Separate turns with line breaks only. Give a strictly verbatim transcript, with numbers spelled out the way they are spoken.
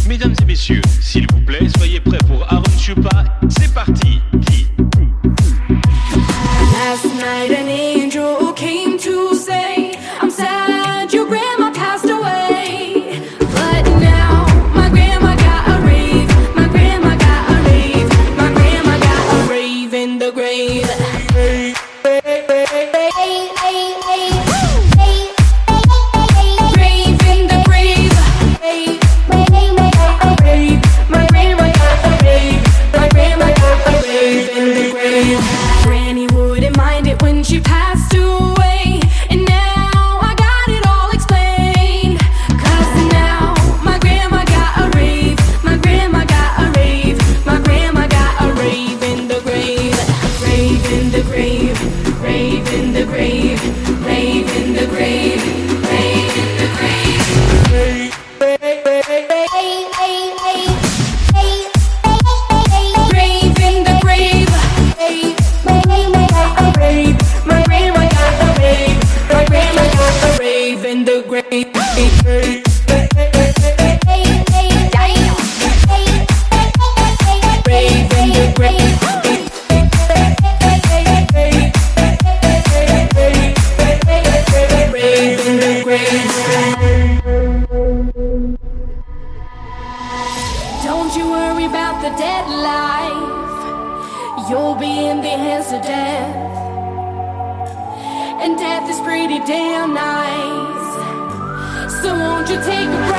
Mesdames et messieurs, s'il vous plaît, soyez prêts pour Aaron Chupa. C'est parti. Qui?
Last night an angel came to say, I'm sad your grandma passed away. But now my grandma got a rave, my grandma got a rave, my grandma got a rave in the grave. Rave in the grave. My grandma got a rave, my grandma got a rave in the grave. Granny wouldn't mind it when she passed away, and now I got it all explained. Cause now my grandma got a rave, my grandma got a rave, my grandma got a rave in the grave. Rave in the grave, rave in the grave, rave in the grave, rave in the grave. Rave in the grave. My grandma got a rave, my grandma got a rave, my grandma got a rave in the grave. Rave in the grave. Rave in the grave. Don't you worry about the dead life, you'll be in the hands of death. And death is pretty damn nice, so won't you take a breath?